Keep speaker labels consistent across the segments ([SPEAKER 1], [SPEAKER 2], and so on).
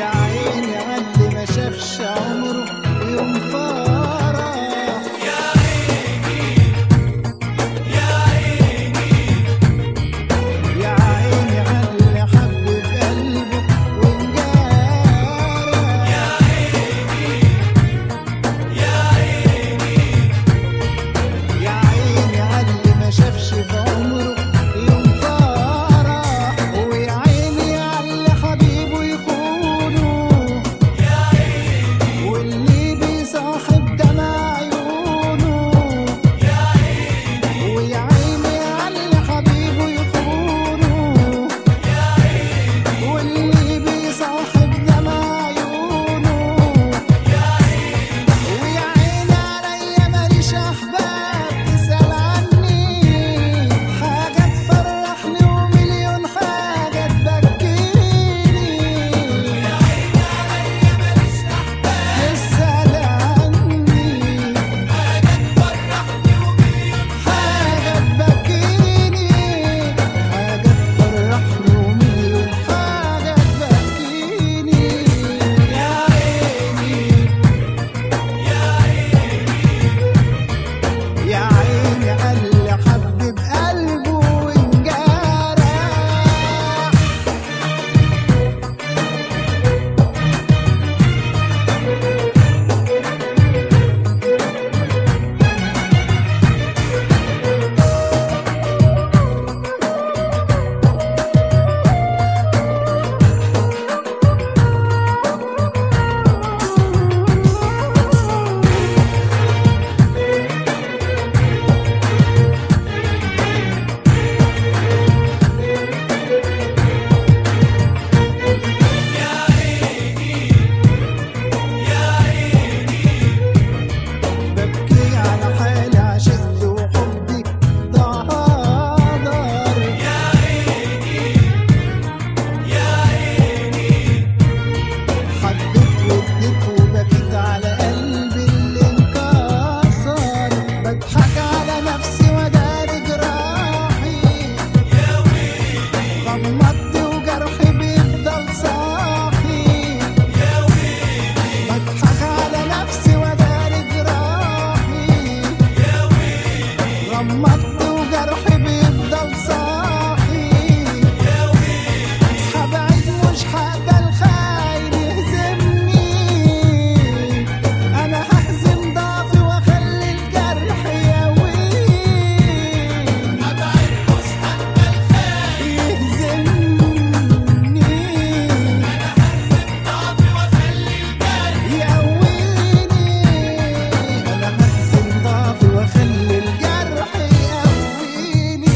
[SPEAKER 1] عيني عاللي ما شافش عمره يوم فرح.
[SPEAKER 2] يا عيني يا عيني
[SPEAKER 1] يا عيني عاللي حب بقلبه وانجرح.
[SPEAKER 2] يا عيني يا عيني
[SPEAKER 1] يا عيني عاللي ما شافش في عمره يوم فرح. ويا عيني عاللي حبيبه يخونه.
[SPEAKER 2] يا عيني
[SPEAKER 1] واللي بيصاحب دمع عيونه.
[SPEAKER 2] يا عيني
[SPEAKER 1] ويا عيني عاللي حبيبه يخونه.
[SPEAKER 2] يا عيني
[SPEAKER 1] واللي بيصاحب دمع عيونه.
[SPEAKER 2] يا عيني
[SPEAKER 1] ويا عيني عليا ماليش احباب تسأل عني. حاجة تفرحني ومليون حاجة تبكيني.
[SPEAKER 2] يا عيني عليا ماليش أحباب
[SPEAKER 1] تسأل عني.
[SPEAKER 2] حاجة تفرحني ومليون
[SPEAKER 1] حاجة تبكيني. حاجة تفرحني ومليون حاجة تبكيني. يا عيني
[SPEAKER 2] يا عيني
[SPEAKER 1] يا عيني عاللي حب بقلبه وانجرح.
[SPEAKER 2] يا عيني يا عيني
[SPEAKER 1] ببكي على حالي عشقت وحبي ضهدر.
[SPEAKER 2] يا عيني يا عيني
[SPEAKER 1] حبيت واديت وبكيت على قلبي اللي انكسر. بضحك على نفسي وداري جراحي.
[SPEAKER 2] يا ويلي
[SPEAKER 1] غمضت وجرحي بيفضل صاحي.
[SPEAKER 2] يا ويلي
[SPEAKER 1] بضحك على نفسي وداري جراحي.
[SPEAKER 2] يا ويلي
[SPEAKER 1] غمضت وجرحي بيفضل صاحي.
[SPEAKER 2] يا ويلي
[SPEAKER 1] مش هبعد مش هقبل خاين يهزمني. انا ههزم ضعفي واخلي الجرح يقويني.
[SPEAKER 2] أبعد مش هقبل خاين
[SPEAKER 1] يهزمني.
[SPEAKER 2] أنا ههزم ضعفي وأخلي الجرح
[SPEAKER 1] يقويني. انا ههزم ضعفي واخلي الجرح يقويني.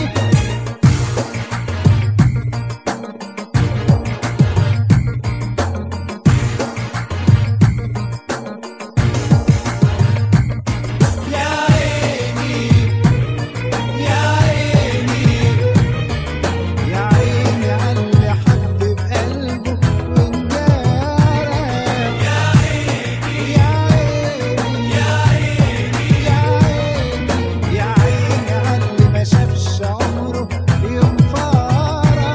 [SPEAKER 2] يا عيني يا عيني
[SPEAKER 1] يا عيني عاللي حب بقلبه وانجرح.
[SPEAKER 2] يا عيني
[SPEAKER 1] يا عيني
[SPEAKER 2] يا عيني
[SPEAKER 1] يا عيني يا عيني عاللي ما شافش عمره يوم فرح.